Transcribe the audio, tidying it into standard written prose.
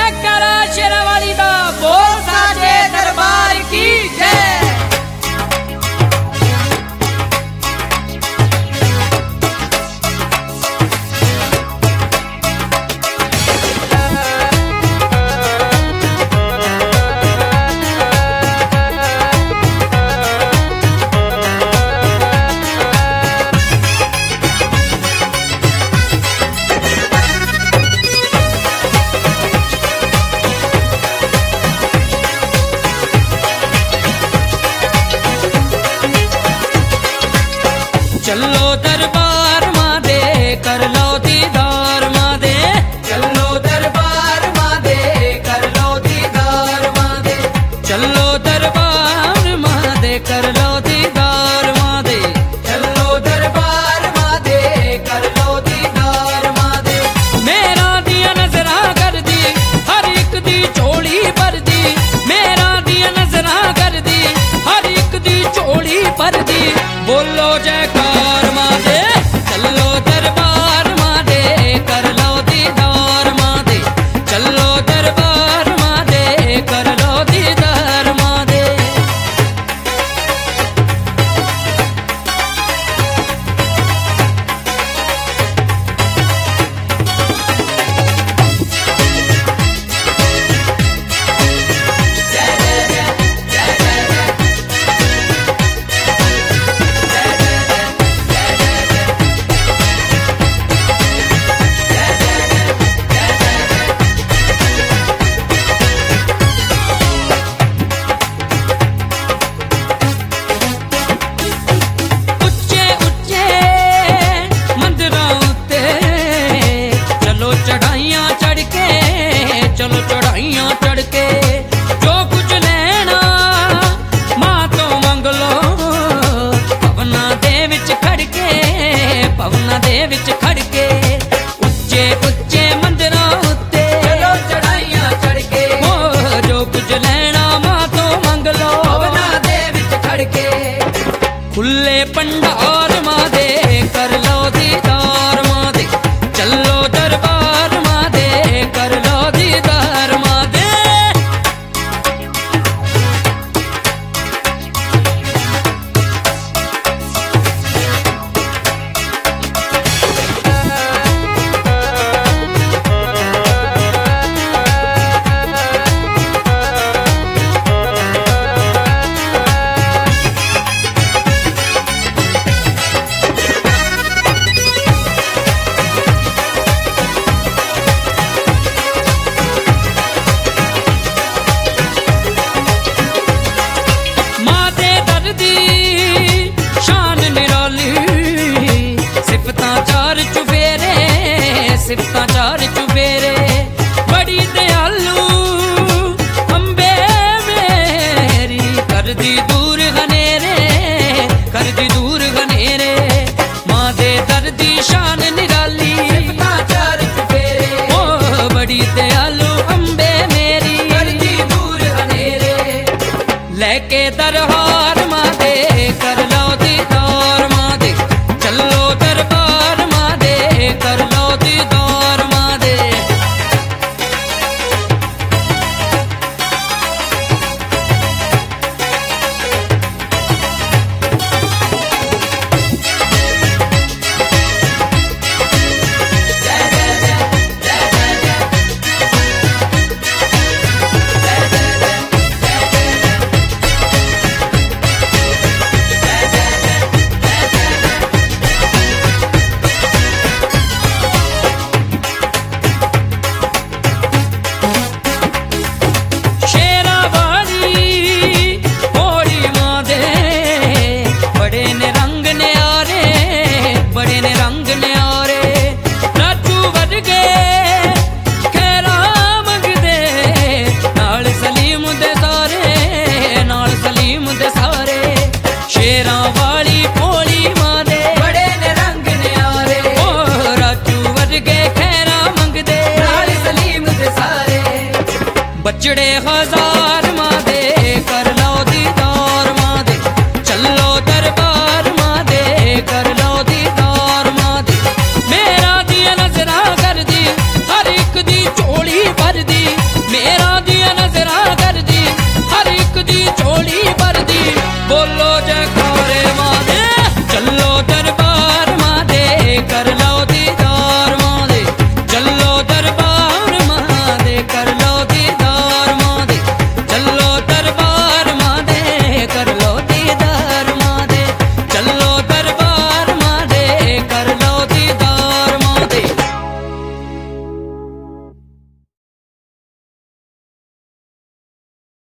जयकारा शेरावाली दा बोल साजे दरबार की जय। चलो दरबार माँ दे कर लो दीदार माँ दे। चलो दरबार माँ दे कर लो दीदार माँ दे। चलो दरबार माँ दे कर लो दीदार माँ दे। चलो दरबार माँ दे कर लो दीदार माँ दे। मेरा दिया नजरा कर दी हर एक दी चोली भर दी। मेरा दिया नजरा कर दी हर एक दी चोली भर दी। बोलो जयकार माँ दे। चलो दरबार माँ दे कर लो दीदार माँ दे। चलो दरबार माँ दे कर लो दीदार माँ दे। चढ़ाइयां चढ़ के चलो चढ़ाइयां चढ़ के जो कुछ लेना मां तो मंग लो। पवना दे विच खड़ के पवना दे विच खड़ के उच्चे उच्चे मंदिरां उत्ते चलो चढ़ाइयां चढ़ के ओ जो कुछ लेना मां तो मंग लो। पवना दे विच खड़ के खुले भंडार मां दे कर लो दीदार मां दे। चलो दरबार माँ दे कर लो दीदार माँ दे। सिफतां चार चुफेरे बड़ी दयालु अम्बे मेरी कर दी दूर घनेरे कर दी दूर घनेरे। माँ दे दर्दी शान निराली सिफतां चार चुफेरे ओ बड़ी दयालु अम्बे मेरी कर दी दूर घनेरे। लेके दरबार माँ दे कर लो दीदार माँ दे। चलो दरबार माँ दे कर लो दीदार माँ दे। बचड़े हजार माँ दे कर लो दीदार माँ दे। चलो दरबार माँ दे कर लो दीदार माँ दे। मेरा दिया नजरा कर दी हर एक दी चोली भर दी। मेरा